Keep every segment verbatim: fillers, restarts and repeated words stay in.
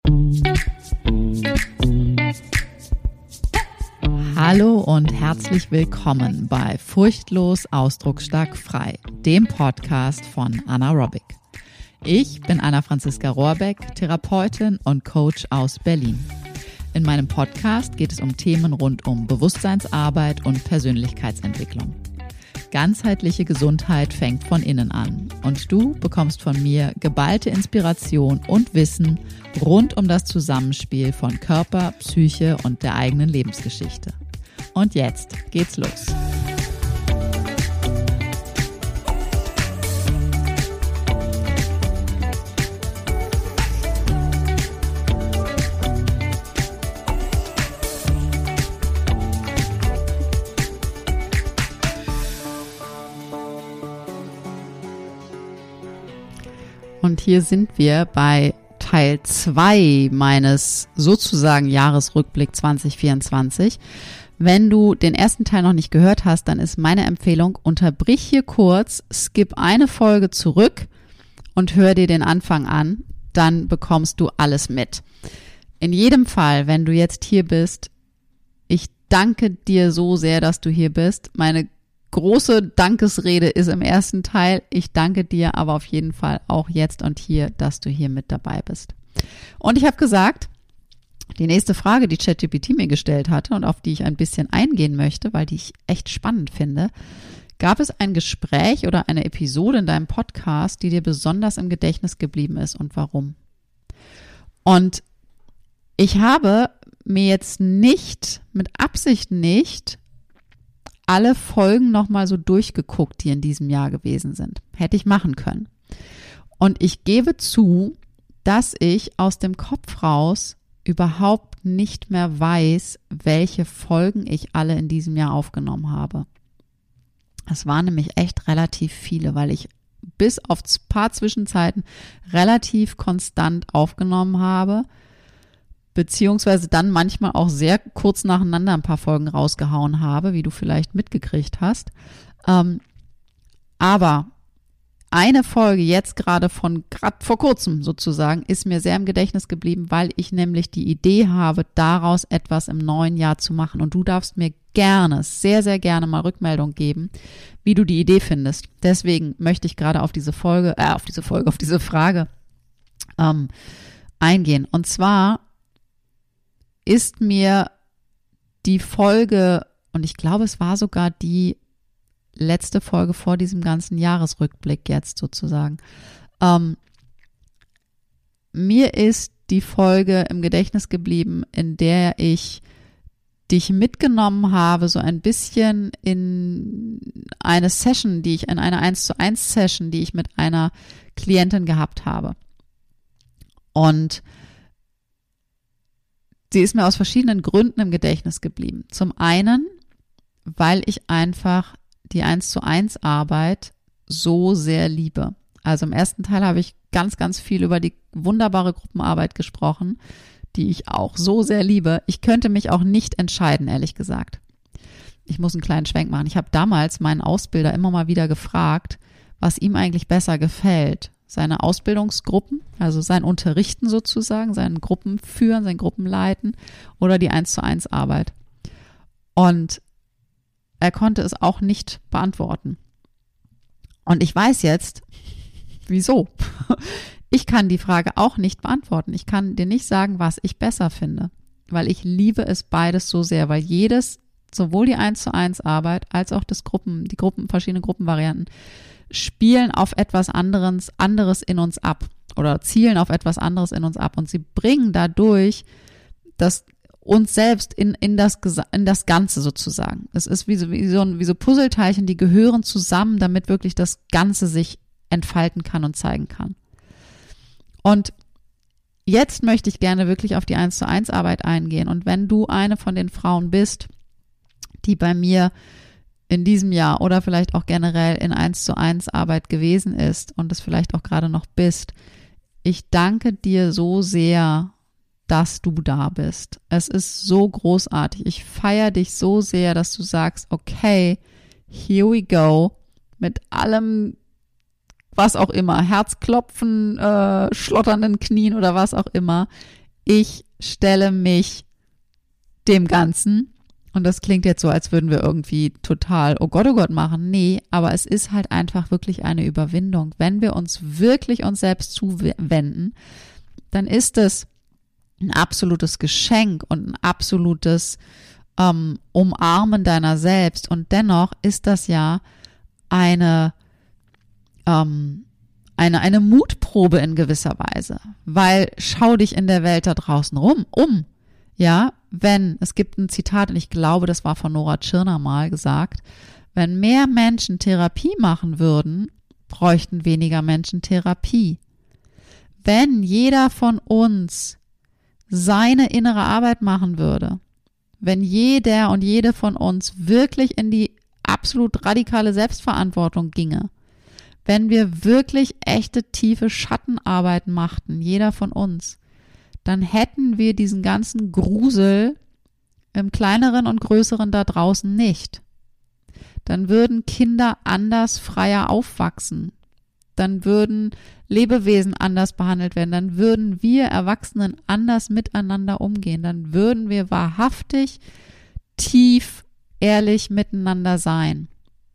Hallo und herzlich willkommen bei Furchtlos Ausdrucksstark frei, dem Podcast von Anna Robic. Ich bin Anna-Franziska Rohrbeck, Therapeutin und Coach aus Berlin. In meinem Podcast geht es um Themen rund um Bewusstseinsarbeit und Persönlichkeitsentwicklung. Ganzheitliche Gesundheit fängt von innen an und du bekommst von mir geballte Inspiration und Wissen rund um das Zusammenspiel von Körper, Psyche und der eigenen Lebensgeschichte. Und jetzt geht's los. Und hier sind wir bei Teil zwei meines sozusagen Jahresrückblick zwanzig vierundzwanzig. Wenn du den ersten Teil noch nicht gehört hast, dann ist meine Empfehlung, unterbrich hier kurz, skip eine Folge zurück und hör dir den Anfang an, dann bekommst du alles mit. In jedem Fall, wenn du jetzt hier bist, ich danke dir so sehr, dass du hier bist. Meine große Dankesrede ist im ersten Teil. Ich danke dir aber auf jeden Fall auch jetzt und hier, dass du hier mit dabei bist. Und ich habe gesagt, die nächste Frage, die ChatGPT mir gestellt hatte und auf die ich ein bisschen eingehen möchte, weil die ich echt spannend finde, gab es ein Gespräch oder eine Episode in deinem Podcast, die dir besonders im Gedächtnis geblieben ist und warum? Und ich habe mir jetzt nicht, mit Absicht nicht, alle Folgen nochmal so durchgeguckt, die in diesem Jahr gewesen sind. Hätte ich machen können. Und ich gebe zu, dass ich aus dem Kopf raus überhaupt nicht mehr weiß, welche Folgen ich alle in diesem Jahr aufgenommen habe. Es waren nämlich echt relativ viele, weil ich bis auf ein paar Zwischenzeiten relativ konstant aufgenommen habe, beziehungsweise dann manchmal auch sehr kurz nacheinander ein paar Folgen rausgehauen habe, wie du vielleicht mitgekriegt hast. Ähm, aber eine Folge jetzt gerade von, gerade vor kurzem sozusagen, ist mir sehr im Gedächtnis geblieben, weil ich nämlich die Idee habe, daraus etwas im neuen Jahr zu machen. Und du darfst mir gerne, sehr, sehr gerne mal Rückmeldung geben, wie du die Idee findest. Deswegen möchte ich gerade auf diese Folge, äh, auf diese Folge, auf diese Frage ähm, eingehen. Und zwar ist mir die Folge, und ich glaube, es war sogar die letzte Folge vor diesem ganzen Jahresrückblick jetzt sozusagen, ähm, mir ist die Folge im Gedächtnis geblieben, in der ich dich mitgenommen habe, so ein bisschen in eine Session, die ich, in eine eins zu eins Session, die ich mit einer Klientin gehabt habe. Und sie ist mir aus verschiedenen Gründen im Gedächtnis geblieben. Zum einen, weil ich einfach die eins zu eins Arbeit so sehr liebe. Also im ersten Teil habe ich ganz, ganz viel über die wunderbare Gruppenarbeit gesprochen, die ich auch so sehr liebe. Ich könnte mich auch nicht entscheiden, ehrlich gesagt. Ich muss einen kleinen Schwenk machen. Ich habe damals meinen Ausbilder immer mal wieder gefragt, was ihm eigentlich besser gefällt. Seine Ausbildungsgruppen, also sein Unterrichten sozusagen, sein Gruppen führen, sein Gruppenleiten oder die eins zu eins Arbeit. Und er konnte es auch nicht beantworten. Und ich weiß jetzt, wieso. Ich kann die Frage auch nicht beantworten. Ich kann dir nicht sagen, was ich besser finde, weil ich liebe es beides so sehr, weil jedes, sowohl die eins zu eins Arbeit als auch das Gruppen, die Gruppen, verschiedene Gruppenvarianten, spielen auf etwas anderes, anderes in uns ab oder zielen auf etwas anderes in uns ab und sie bringen dadurch das uns selbst in, in, das, in das Ganze sozusagen. Es ist wie so, wie, so ein, wie so Puzzleteilchen, die gehören zusammen, damit wirklich das Ganze sich entfalten kann und zeigen kann. Und jetzt möchte ich gerne wirklich auf die eins zu eins Arbeit eingehen und wenn du eine von den Frauen bist, die bei mir in diesem Jahr oder vielleicht auch generell in eins zu eins Arbeit gewesen ist und es vielleicht auch gerade noch bist, ich danke dir so sehr, dass du da bist. Es ist so großartig. Ich feiere dich so sehr, dass du sagst, okay, here we go, mit allem, was auch immer, Herzklopfen, äh, schlotternden Knien oder was auch immer. ich stelle mich dem Ganzen. Und das klingt jetzt so, als würden wir irgendwie total, oh Gott, oh Gott machen. Nee, aber es ist halt einfach wirklich eine Überwindung. Wenn wir uns wirklich uns selbst zuwenden, dann ist es ein absolutes Geschenk und ein absolutes ähm, Umarmen deiner selbst. Und dennoch ist das ja eine, ähm, eine, eine Mutprobe in gewisser Weise. Weil schau dich in der Welt da draußen rum, um. Ja, wenn, es gibt ein Zitat, und ich glaube, das war von Nora Tschirner mal gesagt, wenn mehr Menschen Therapie machen würden, bräuchten weniger Menschen Therapie. Wenn jeder von uns seine innere Arbeit machen würde, wenn jeder und jede von uns wirklich in die absolut radikale Selbstverantwortung ginge, wenn wir wirklich echte, tiefe Schattenarbeit machten, jeder von uns, dann hätten wir diesen ganzen Grusel im kleineren und größeren da draußen nicht. Dann würden Kinder anders, freier aufwachsen. Dann würden Lebewesen anders behandelt werden. Dann würden wir Erwachsenen anders miteinander umgehen. Dann würden wir wahrhaftig, tief, ehrlich miteinander sein.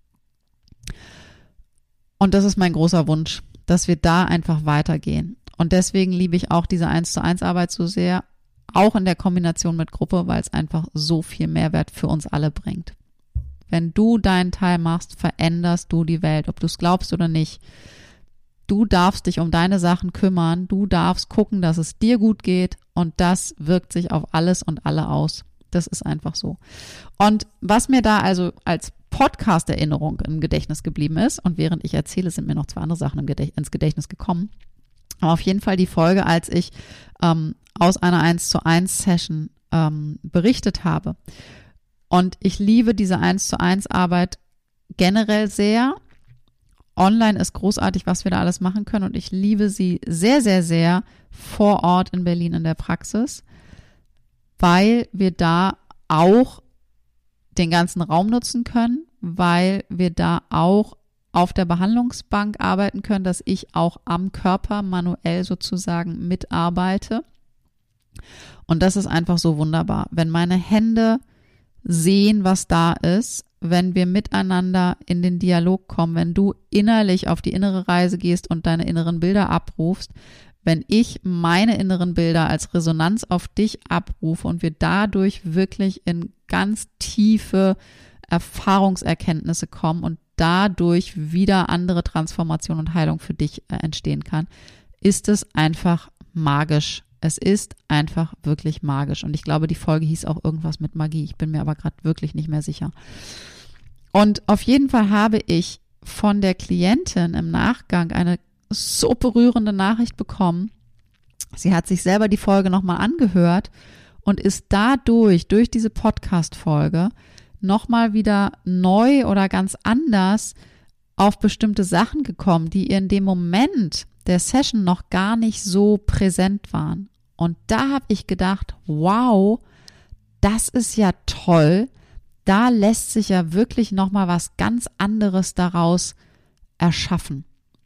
Und das ist mein großer Wunsch, dass wir da einfach weitergehen. Und deswegen liebe ich auch diese eins zu eins Arbeit so sehr, auch in der Kombination mit Gruppe, weil es einfach so viel Mehrwert für uns alle bringt. Wenn du deinen Teil machst, veränderst du die Welt, ob du es glaubst oder nicht. Du darfst dich um deine Sachen kümmern, du darfst gucken, dass es dir gut geht und das wirkt sich auf alles und alle aus. Das ist einfach so. Und was mir da also als Podcast-Erinnerung im Gedächtnis geblieben ist, und während ich erzähle, sind mir noch zwei andere Sachen im Gedächt- ins Gedächtnis gekommen, aber auf jeden Fall die Folge, als ich ähm, aus einer eins zu eins Session ähm, berichtet habe. Und ich liebe diese eins zu eins Arbeit generell sehr. Online ist großartig, was wir da alles machen können. Und ich liebe sie sehr, sehr, sehr vor Ort in Berlin in der Praxis, weil wir da auch den ganzen Raum nutzen können, weil wir da auch auf der Behandlungsbank arbeiten können, dass ich auch am Körper manuell sozusagen mitarbeite. Und das ist einfach so wunderbar. Wenn meine Hände sehen, was da ist, wenn wir miteinander in den Dialog kommen, wenn du innerlich auf die innere Reise gehst und deine inneren Bilder abrufst, wenn ich meine inneren Bilder als Resonanz auf dich abrufe und wir dadurch wirklich in ganz tiefe Erfahrungserkenntnisse kommen und dadurch wieder andere Transformation und Heilung für dich äh, entstehen kann, ist es einfach magisch. Es ist einfach wirklich magisch. Und ich glaube, die Folge hieß auch irgendwas mit Magie. Ich bin mir aber gerade wirklich nicht mehr sicher. Und auf jeden Fall habe ich von der Klientin im Nachgang eine so berührende Nachricht bekommen. Sie hat sich selber die Folge nochmal angehört und ist dadurch, durch diese Podcast-Folge, nochmal wieder neu oder ganz anders auf bestimmte Sachen gekommen, die ihr in dem Moment der Session noch gar nicht so präsent waren. Und da habe ich gedacht, wow, das ist ja toll. Da lässt sich ja wirklich nochmal was ganz anderes daraus erschaffen.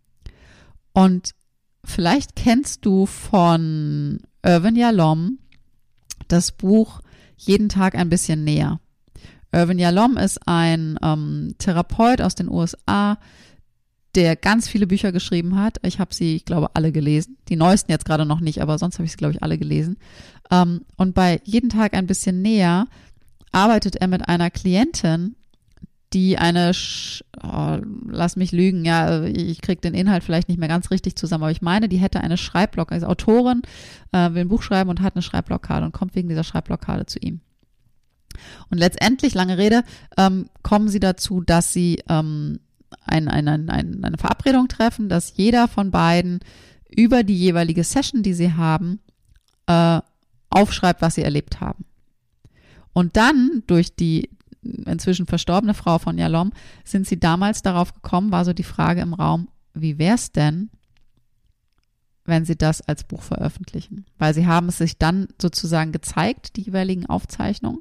Und vielleicht kennst du von Irvin Yalom das Buch Jeden Tag ein bisschen näher. Irvin Yalom ist ein ähm, Therapeut aus den U S A, der ganz viele Bücher geschrieben hat. Ich habe sie, ich glaube, alle gelesen. Die neuesten jetzt gerade noch nicht, aber sonst habe ich sie, glaube ich, alle gelesen. Ähm, und bei Jeden Tag ein bisschen näher arbeitet er mit einer Klientin, die eine, Sch- oh, lass mich lügen, ja, ich kriege den Inhalt vielleicht nicht mehr ganz richtig zusammen, aber ich meine, die hätte eine Schreibblockade, also Autorin, äh, will ein Buch schreiben und hat eine Schreibblockade und kommt wegen dieser Schreibblockade zu ihm. Und letztendlich, lange Rede, ähm, kommen sie dazu, dass sie ähm, ein, ein, ein, ein, eine Verabredung treffen, dass jeder von beiden über die jeweilige Session, die sie haben, äh, aufschreibt, was sie erlebt haben. Und dann durch die inzwischen verstorbene Frau von Yalom sind sie damals darauf gekommen, war so die Frage im Raum, wie wär's denn, wenn sie das als Buch veröffentlichen? Weil sie haben es sich dann sozusagen gezeigt, die jeweiligen Aufzeichnungen.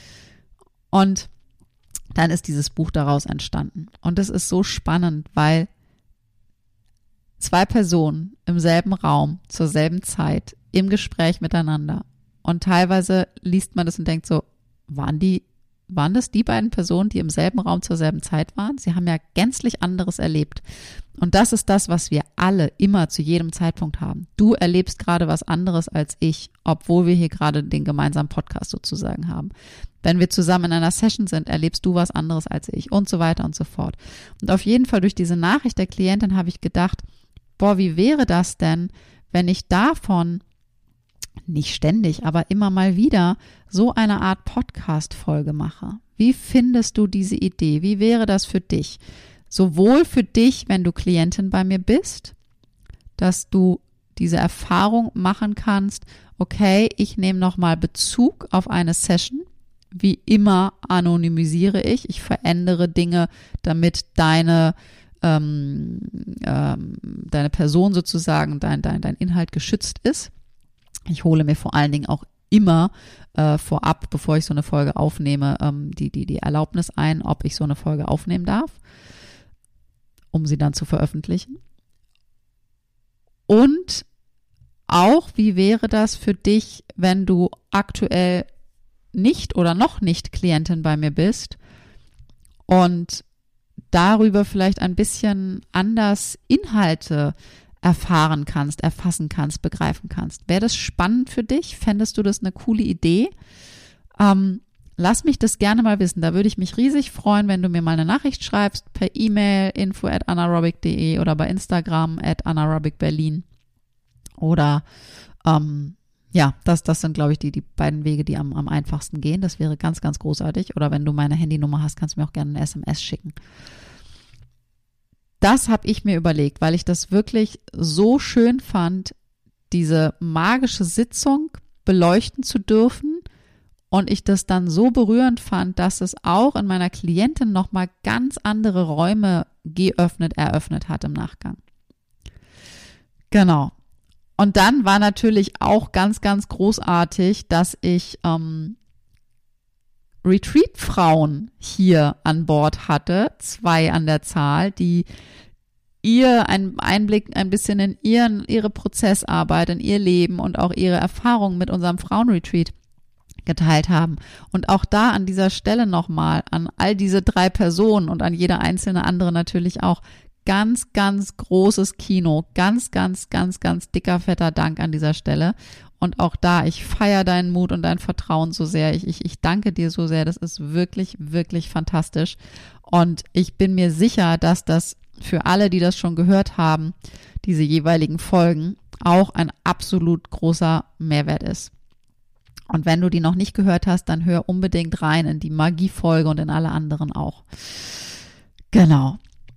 Und dann ist dieses Buch daraus entstanden. Und das ist so spannend, weil zwei Personen im selben Raum zur selben Zeit im Gespräch miteinander. Und teilweise liest man das und denkt so, waren die, waren das die beiden Personen, die im selben Raum zur selben Zeit waren? Sie haben ja gänzlich anderes erlebt. Und das ist das, was wir alle immer zu jedem Zeitpunkt haben. Du erlebst gerade was anderes als ich, obwohl wir hier gerade den gemeinsamen Podcast sozusagen haben. Wenn wir zusammen in einer Session sind, erlebst du was anderes als ich und so weiter und so fort. Und auf jeden Fall durch diese Nachricht der Klientin habe ich gedacht, boah, wie wäre das denn, wenn ich davon nicht ständig, aber immer mal wieder so eine Art Podcast-Folge mache? Wie findest du diese Idee? Wie wäre das für dich? Sowohl für dich, wenn du Klientin bei mir bist, dass du diese Erfahrung machen kannst, okay, ich nehme nochmal Bezug auf eine Session. Wie immer anonymisiere ich. Ich verändere Dinge, damit deine, ähm, ähm, deine Person sozusagen, dein, dein, dein Inhalt geschützt ist. Ich hole mir vor allen Dingen auch immer äh, vorab, bevor ich so eine Folge aufnehme, ähm, die, die, die Erlaubnis ein, ob ich so eine Folge aufnehmen darf, um sie dann zu veröffentlichen. Und auch, wie wäre das für dich, wenn du aktuell nicht oder noch nicht Klientin bei mir bist und darüber vielleicht ein bisschen anders Inhalte erfahren kannst, erfassen kannst, begreifen kannst. Wäre das spannend für dich? Fändest du das eine coole Idee? Ähm, lass mich das gerne mal wissen. Da würde ich mich riesig freuen, wenn du mir mal eine Nachricht schreibst per E-Mail info at anaerobic punkt de oder bei Instagram at anaerobicberlin oder ähm, ja, das, das sind, glaube ich, die, die beiden Wege, die am, am einfachsten gehen. Das wäre ganz, ganz großartig. Oder wenn du meine Handynummer hast, kannst du mir auch gerne eine S M S schicken. Das habe ich mir überlegt, weil ich das wirklich so schön fand, diese magische Sitzung beleuchten zu dürfen und ich das dann so berührend fand, dass es auch in meiner Klientin nochmal ganz andere Räume geöffnet, eröffnet hat im Nachgang. Genau. Und dann war natürlich auch ganz, ganz großartig, dass ich ähm, Retreat-Frauen hier an Bord hatte, zwei an der Zahl, die ihr einen Einblick ein bisschen in ihren, ihre Prozessarbeit, in ihr Leben und auch ihre Erfahrungen mit unserem Frauenretreat geteilt haben. Und auch da an dieser Stelle nochmal an all diese drei Personen und an jede einzelne andere natürlich auch ganz, ganz großes Kino, ganz, ganz, ganz, ganz dicker, fetter Dank an dieser Stelle. Und auch da, ich feiere deinen Mut und dein Vertrauen so sehr. Ich, ich, ich danke dir so sehr. Das ist wirklich, wirklich fantastisch. Und ich bin mir sicher, dass das für alle, die das schon gehört haben, diese jeweiligen Folgen, auch ein absolut großer Mehrwert ist. Und wenn du die noch nicht gehört hast, dann hör unbedingt rein in die Magie-Folge und in alle anderen auch. Genau.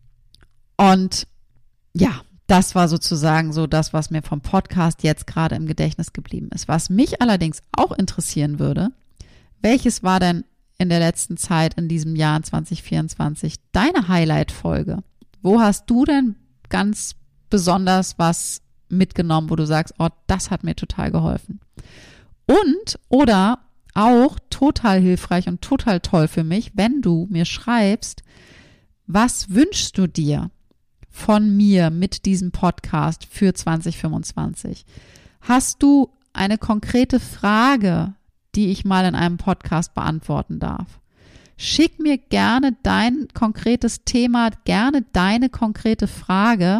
Und ja, das war sozusagen so das, was mir vom Podcast jetzt gerade im Gedächtnis geblieben ist. Was mich allerdings auch interessieren würde, welches war denn in der letzten Zeit, in diesem Jahr zwanzig vierundzwanzig, deine Highlight-Folge? Wo hast du denn ganz besonders was mitgenommen, wo du sagst, oh, das hat mir total geholfen? Und oder auch total hilfreich und total toll für mich, wenn du mir schreibst, was wünschst du dir von mir mit diesem Podcast für zwanzig fünfundzwanzig? Hast du eine konkrete Frage, die ich mal in einem Podcast beantworten darf? Schick mir gerne dein konkretes Thema, gerne deine konkrete Frage,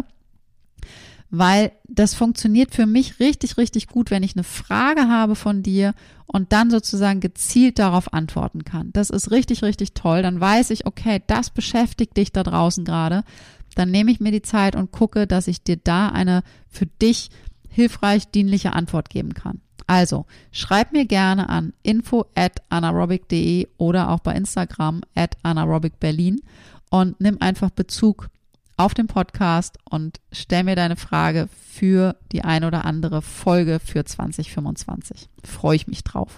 weil das funktioniert für mich richtig, richtig gut, wenn ich eine Frage habe von dir und dann sozusagen gezielt darauf antworten kann. Das ist richtig, richtig toll. Dann weiß ich, okay, das beschäftigt dich da draußen gerade. Dann nehme ich mir die Zeit und gucke, dass ich dir da eine für dich hilfreich dienliche Antwort geben kann. Also, schreib mir gerne an info at anaerobic punkt de oder auch bei Instagram at anaerobicberlin und nimm einfach Bezug auf den Podcast und stell mir deine Frage für die ein oder andere Folge für zwanzig fünfundzwanzig. Freue ich mich drauf.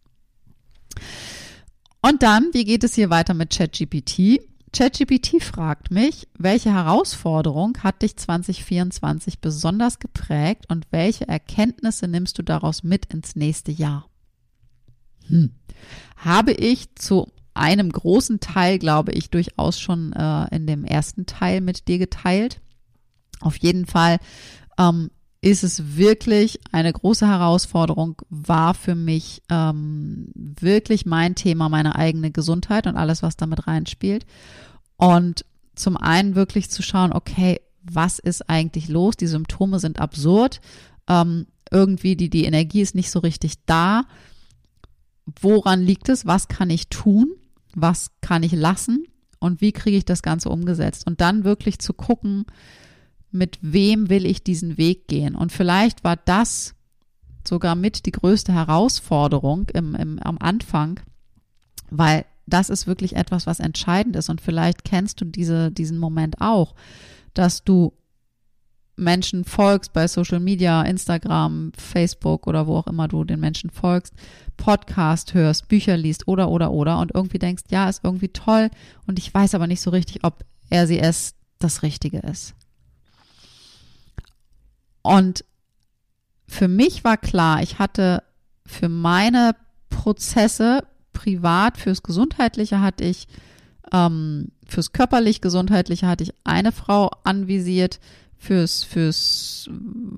Und dann, wie geht es hier weiter mit ChatGPT? ChatGPT fragt mich, welche Herausforderung hat dich zwanzig vierundzwanzig besonders geprägt und welche Erkenntnisse nimmst du daraus mit ins nächste Jahr? Hm. Habe ich zu einem großen Teil, glaube ich, durchaus schon äh, in dem ersten Teil mit dir geteilt. Auf jeden Fall ähm, ist es wirklich eine große Herausforderung, war für mich ähm, wirklich mein Thema, meine eigene Gesundheit und alles, was damit reinspielt. Und zum einen wirklich zu schauen, okay, was ist eigentlich los? Die Symptome sind absurd. Ähm, irgendwie die, die Energie ist nicht so richtig da. Woran liegt es? Was kann ich tun? Was kann ich lassen? Und wie kriege ich das Ganze umgesetzt? Und dann wirklich zu gucken, mit wem will ich diesen Weg gehen? Und vielleicht war das sogar mit die größte Herausforderung im, im, am Anfang, weil das ist wirklich etwas, was entscheidend ist. Und vielleicht kennst du diese, diesen Moment auch, dass du Menschen folgst bei Social Media, Instagram, Facebook oder wo auch immer du den Menschen folgst, Podcast hörst, Bücher liest oder, oder, oder und irgendwie denkst, ja, ist irgendwie toll und ich weiß aber nicht so richtig, ob er, sie, es das Richtige ist. Und für mich war klar, ich hatte für meine Prozesse privat, fürs Gesundheitliche hatte ich, ähm, fürs körperlich-gesundheitliche hatte ich eine Frau anvisiert, fürs, fürs,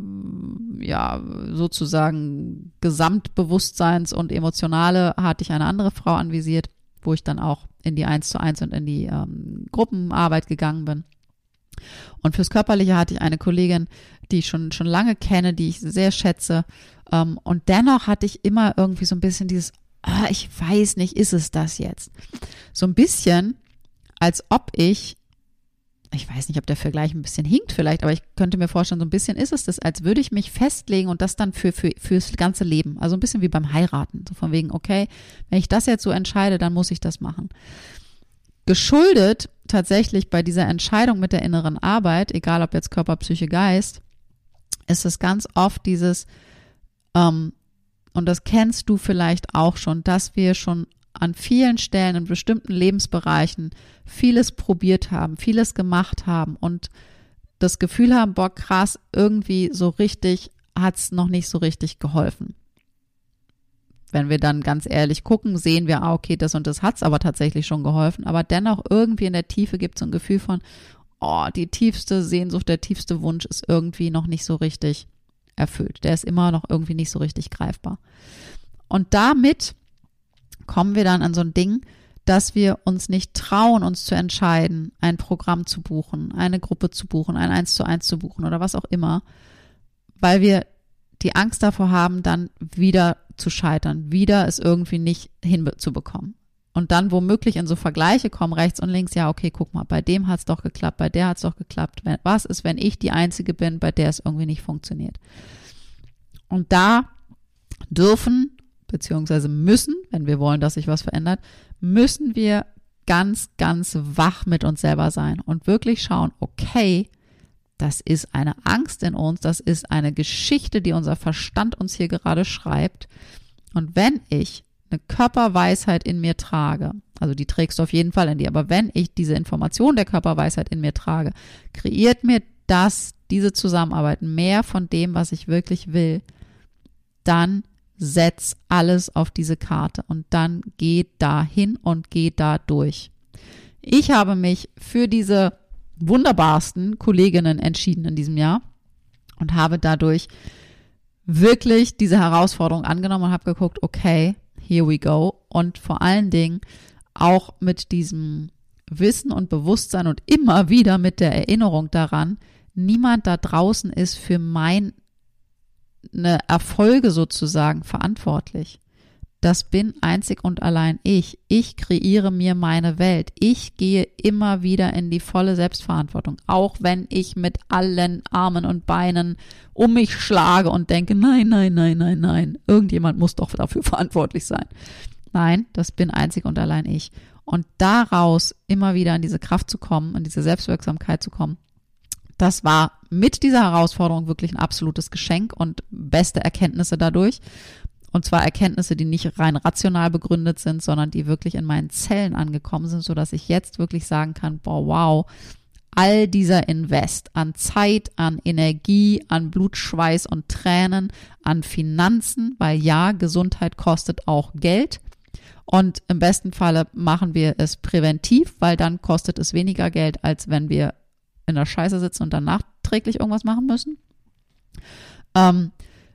ja, sozusagen Gesamtbewusstseins- und Emotionale hatte ich eine andere Frau anvisiert, wo ich dann auch in die eins zu eins und in die ähm, Gruppenarbeit gegangen bin. Und fürs Körperliche hatte ich eine Kollegin, die ich schon, schon lange kenne, die ich sehr schätze. Ähm, und dennoch hatte ich immer irgendwie so ein bisschen dieses, ah, ich weiß nicht, ist es das jetzt? So ein bisschen, als ob ich, ich weiß nicht, ob der Vergleich ein bisschen hinkt vielleicht, aber ich könnte mir vorstellen, so ein bisschen ist es das, als würde ich mich festlegen und das dann für, für, fürs ganze Leben. Also ein bisschen wie beim Heiraten. So von wegen, okay, wenn ich das jetzt so entscheide, dann muss ich das machen. Geschuldet tatsächlich bei dieser Entscheidung mit der inneren Arbeit, egal ob jetzt Körper, Psyche, Geist, ist es ganz oft dieses, ähm, und das kennst du vielleicht auch schon, dass wir schon an vielen Stellen in bestimmten Lebensbereichen vieles probiert haben, vieles gemacht haben und das Gefühl haben, boah, krass, irgendwie so richtig hat es noch nicht so richtig geholfen. Wenn wir dann ganz ehrlich gucken, sehen wir, ah, okay, das und das hat es aber tatsächlich schon geholfen. Aber dennoch irgendwie in der Tiefe gibt es so ein Gefühl von, oh, die tiefste Sehnsucht, der tiefste Wunsch ist irgendwie noch nicht so richtig erfüllt. Der ist immer noch irgendwie nicht so richtig greifbar. Und damit kommen wir dann an so ein Ding, dass wir uns nicht trauen, uns zu entscheiden, ein Programm zu buchen, eine Gruppe zu buchen, ein eins zu eins zu buchen oder was auch immer, weil wir die Angst davor haben, dann wieder zu scheitern, wieder es irgendwie nicht hinzubekommen. Und dann womöglich in so Vergleiche kommen, rechts und links, ja, okay, guck mal, bei dem hat es doch geklappt, bei der hat es doch geklappt. Was ist, wenn ich die Einzige bin, bei der es irgendwie nicht funktioniert? Und da dürfen, beziehungsweise müssen, wenn wir wollen, dass sich was verändert, müssen wir ganz, ganz wach mit uns selber sein und wirklich schauen, okay, das ist eine Angst in uns, das ist eine Geschichte, die unser Verstand uns hier gerade schreibt. Und wenn ich eine Körperweisheit in mir trage, also die trägst du auf jeden Fall in dir, aber wenn ich diese Information der Körperweisheit in mir trage, kreiert mir das, diese Zusammenarbeit mehr von dem, was ich wirklich will, dann setz alles auf diese Karte und dann geh da hin und geh da durch. Ich habe mich für diese wunderbarsten Kolleginnen entschieden in diesem Jahr und habe dadurch wirklich diese Herausforderung angenommen und habe geguckt, okay, here we go. Und vor allen Dingen auch mit diesem Wissen und Bewusstsein und immer wieder mit der Erinnerung daran, niemand da draußen ist für meine Erfolge sozusagen verantwortlich. Das bin einzig und allein ich. Ich kreiere mir meine Welt. Ich gehe immer wieder in die volle Selbstverantwortung. Auch wenn ich mit allen Armen und Beinen um mich schlage und denke, nein, nein, nein, nein, nein. Irgendjemand muss doch dafür verantwortlich sein. Nein, das bin einzig und allein ich. Und daraus immer wieder in diese Kraft zu kommen, in diese Selbstwirksamkeit zu kommen, das war mit dieser Herausforderung wirklich ein absolutes Geschenk und beste Erkenntnisse dadurch. Und zwar Erkenntnisse, die nicht rein rational begründet sind, sondern die wirklich in meinen Zellen angekommen sind, sodass ich jetzt wirklich sagen kann, boah, wow, all dieser Invest an Zeit, an Energie, an Blut, Schweiß und Tränen, an Finanzen, weil ja, Gesundheit kostet auch Geld. Und im besten Falle machen wir es präventiv, weil dann kostet es weniger Geld, als wenn wir in der Scheiße sitzen und dann nachträglich irgendwas machen müssen. Ähm,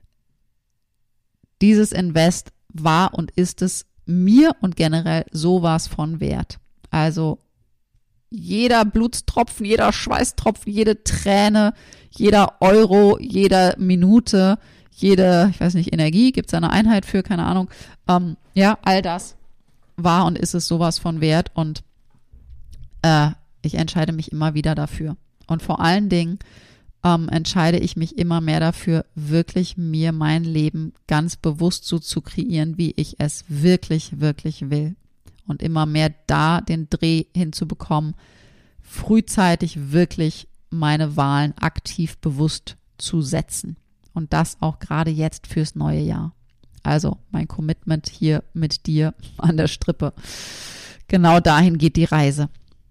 dieses Invest war und ist es mir und generell sowas von wert. Also jeder Blutstropfen, jeder Schweißtropfen, jede Träne, jeder Euro, jede Minute, jede, ich weiß nicht, Energie, gibt es eine Einheit für, keine Ahnung. Ähm, ja, all das war und ist es sowas von wert und äh, ich entscheide mich immer wieder dafür. Und vor allen Dingen ähm, entscheide ich mich immer mehr dafür, wirklich mir mein Leben ganz bewusst so zu kreieren, wie ich es wirklich, wirklich will. Und immer mehr da den Dreh hinzubekommen, frühzeitig wirklich meine Wahlen aktiv bewusst zu setzen. Und das auch gerade jetzt fürs neue Jahr. Also mein Commitment hier mit dir an der Strippe. Genau dahin geht die Reise.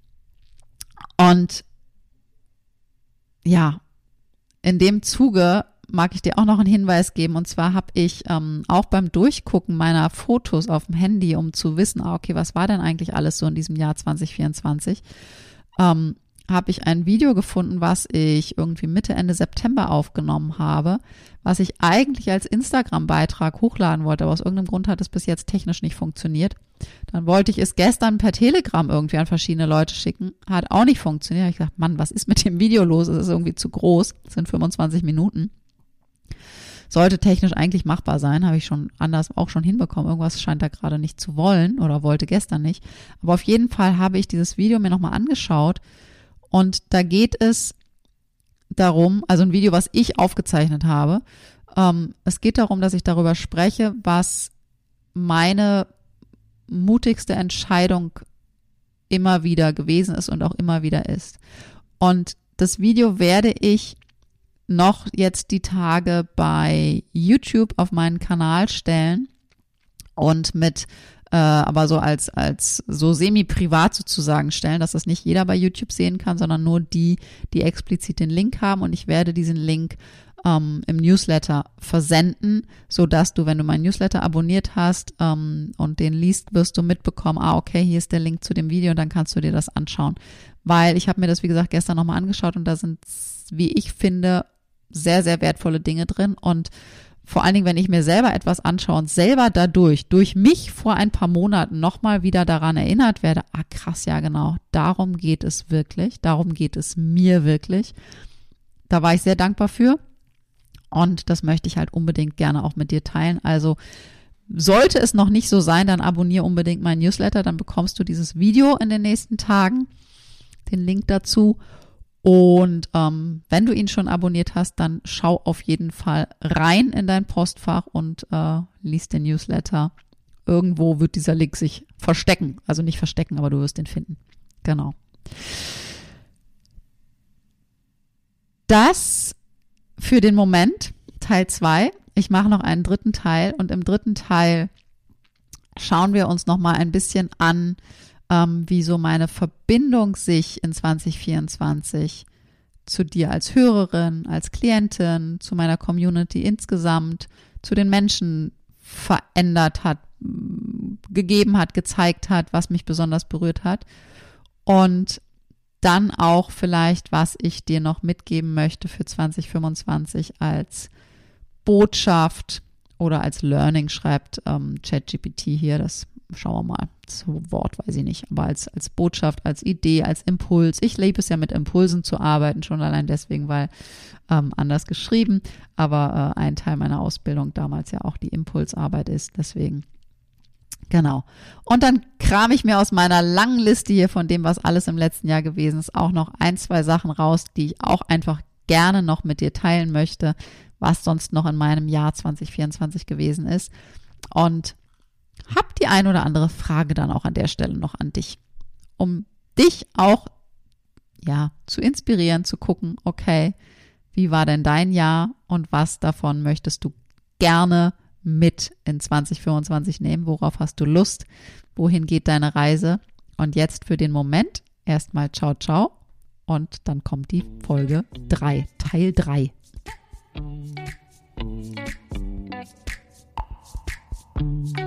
Und ja, in dem Zuge mag ich dir auch noch einen Hinweis geben. Und zwar habe ich ähm, auch beim Durchgucken meiner Fotos auf dem Handy, um zu wissen, ah, okay, was war denn eigentlich alles so in diesem Jahr zwanzig vierundzwanzig, ähm, habe ich ein Video gefunden, was ich irgendwie Mitte, Ende September aufgenommen habe, was ich eigentlich als Instagram-Beitrag hochladen wollte, aber aus irgendeinem Grund hat es bis jetzt technisch nicht funktioniert. Dann wollte ich es gestern per Telegram irgendwie an verschiedene Leute schicken, hat auch nicht funktioniert. Ich dachte, Mann, was ist mit dem Video los? Es ist irgendwie zu groß, es sind fünfundzwanzig Minuten. Sollte technisch eigentlich machbar sein, habe ich schon anders auch schon hinbekommen. Irgendwas scheint da gerade nicht zu wollen oder wollte gestern nicht. Aber auf jeden Fall habe ich dieses Video mir nochmal angeschaut und da geht es darum, also ein Video, was ich aufgezeichnet habe. Ähm, es geht darum, dass ich darüber spreche, was meine mutigste Entscheidung immer wieder gewesen ist und auch immer wieder ist. Und das Video werde ich noch jetzt die Tage bei YouTube auf meinen Kanal stellen und mit äh, aber so als als so semi-privat sozusagen stellen, dass das nicht jeder bei YouTube sehen kann, sondern nur die, die explizit den Link haben und ich werde diesen Link ähm, im Newsletter versenden, so dass du, wenn du meinen Newsletter abonniert hast ähm, und den liest, wirst du mitbekommen, ah okay, hier ist der Link zu dem Video und dann kannst du dir das anschauen, weil ich habe mir das, wie gesagt, gestern nochmal angeschaut und da sind, wie ich finde, sehr, sehr wertvolle Dinge drin und vor allen Dingen, wenn ich mir selber etwas anschaue und selber dadurch, durch mich vor ein paar Monaten nochmal wieder daran erinnert werde, ah krass, ja genau, darum geht es wirklich, darum geht es mir wirklich. Da war ich sehr dankbar für und das möchte ich halt unbedingt gerne auch mit dir teilen. Also sollte es noch nicht so sein, dann abonniere unbedingt meinen Newsletter, dann bekommst du dieses Video in den nächsten Tagen, den Link dazu. Und ähm, wenn du ihn schon abonniert hast, dann schau auf jeden Fall rein in dein Postfach und äh, lies den Newsletter. Irgendwo wird dieser Link sich verstecken. Also nicht verstecken, aber du wirst ihn finden. Genau. Das für den Moment, Teil zwei. Ich mache noch einen dritten Teil und im dritten Teil schauen wir uns nochmal ein bisschen an, wie so meine Verbindung sich in zwanzig vierundzwanzig zu dir als Hörerin, als Klientin, zu meiner Community insgesamt, zu den Menschen verändert hat, gegeben hat, gezeigt hat, was mich besonders berührt hat. Und dann auch vielleicht, was ich dir noch mitgeben möchte für zwanzig fünfundzwanzig als Botschaft oder als Learning, schreibt ähm, ChatGPT hier, das schauen wir mal, das Wort weiß ich nicht, aber als, als Botschaft, als Idee, als Impuls. Ich liebe es ja mit Impulsen zu arbeiten, schon allein deswegen, weil ähm, anders geschrieben, aber äh, ein Teil meiner Ausbildung damals ja auch die Impulsarbeit ist, deswegen genau. Und dann kram ich mir aus meiner langen Liste hier von dem, was alles im letzten Jahr gewesen ist, auch noch ein, zwei Sachen raus, die ich auch einfach gerne noch mit dir teilen möchte, was sonst noch in meinem Jahr zwanzig vierundzwanzig gewesen ist. Und hab die ein oder andere Frage dann auch an der Stelle noch an dich, um dich auch ja zu inspirieren, zu gucken, okay, wie war denn dein Jahr und was davon möchtest du gerne mit in zwanzig fünfundzwanzig nehmen, worauf hast du Lust, wohin geht deine Reise und jetzt für den Moment erstmal ciao, ciao und dann kommt die Folge drei, Teil drei. Thank you.